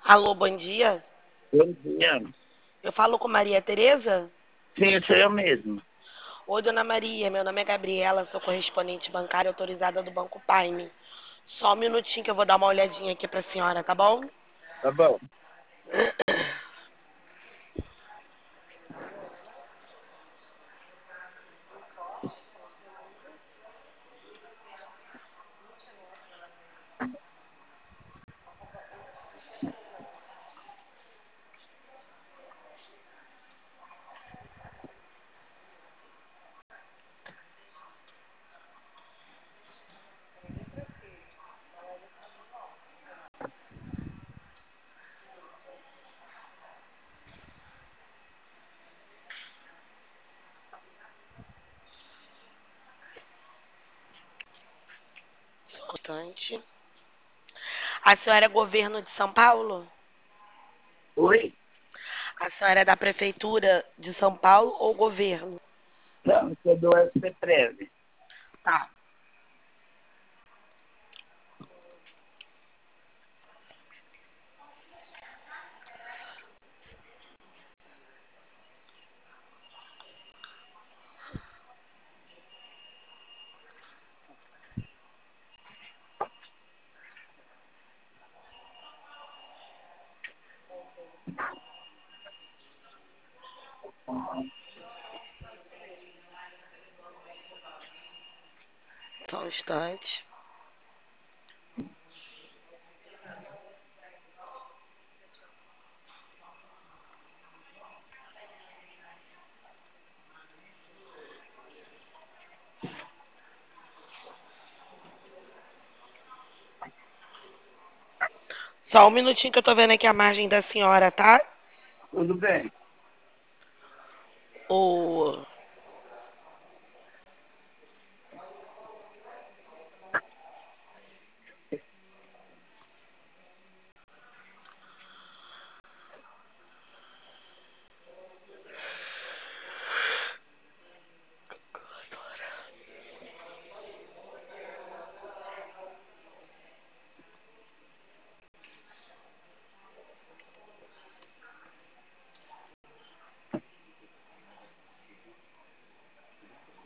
Alô, bom dia. Bom dia. Eu falo com Maria Tereza? Sim, sou eu mesmo. Oi, dona Maria. Meu nome é Gabriela, sou correspondente bancária autorizada do Banco Prime. Só um minutinho que eu vou dar uma olhadinha aqui pra senhora, tá bom? Tá bom. Só um instante. A senhora é governo de São Paulo? Oi? A senhora é da prefeitura de São Paulo ou governo? Não, sou do SPPREV. Tá. Só um instante. Só um minutinho que eu tô vendo aqui a margem da senhora, tá? Tudo bem.